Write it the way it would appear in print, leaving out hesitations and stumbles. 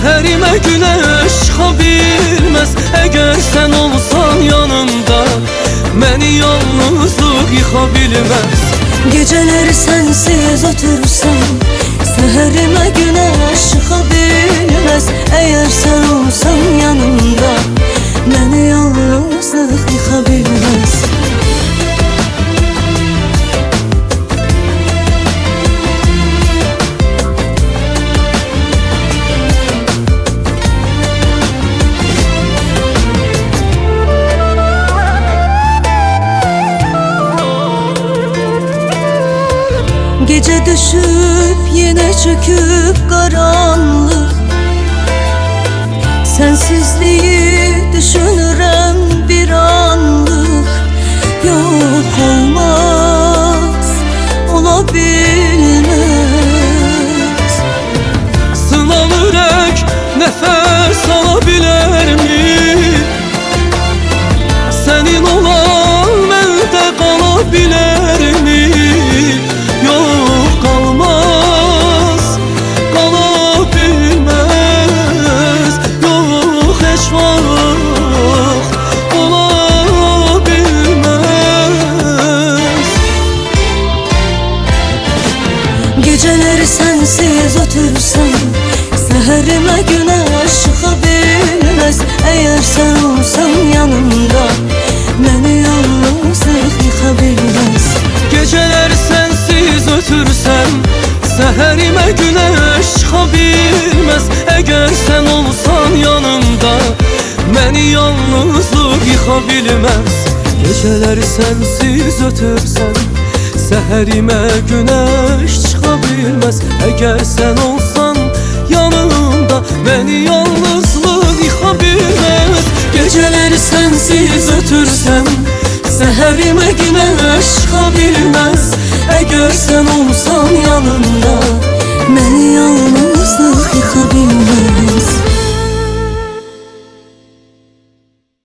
Səhərimə günəş çıxa bilməz Əgər sən olsan yanımda Məni yalnızlıq yıxa bilməz. Geceleri sensiz otursam Səhərimə günəş çıxa bilməz Eğer sen olsan yanımda Məni yalnızlıq yıxa bilməz. Gece düşüp yine çöküp karanlık Sensizliği düşünürem bir anlık. Yok olmaz, olabilmez. Sınan ürək nəfəs alabilərmi? Sənin olan məndə qala bilərmi? Yox, qalmaz, qala bilməz. Yox, heç vaxt ola bilməz. Geceleri sensiz otursam Səhərimə günəş çıxa bilməz Eğer sen olsan yanımda Məni yalnızlıq yıxa bilməz. Gecələr sənsiz ötürsəm Səhərimə günəş çıxa bilməz Əgər sən olsan yanımda Məni yalnızlıq yıxa bilməz. Gecələr sənsiz ötürsəm Səhərimə günəş çıxa bilməz Əgər sən olsan yanımda Məni yalnızlıq yıxa bilməz. Gecələr sənsiz ötürsəm Səhərimə günəş çıxa bilməz Əgər sən olsan yanımda Məni yalnızlıq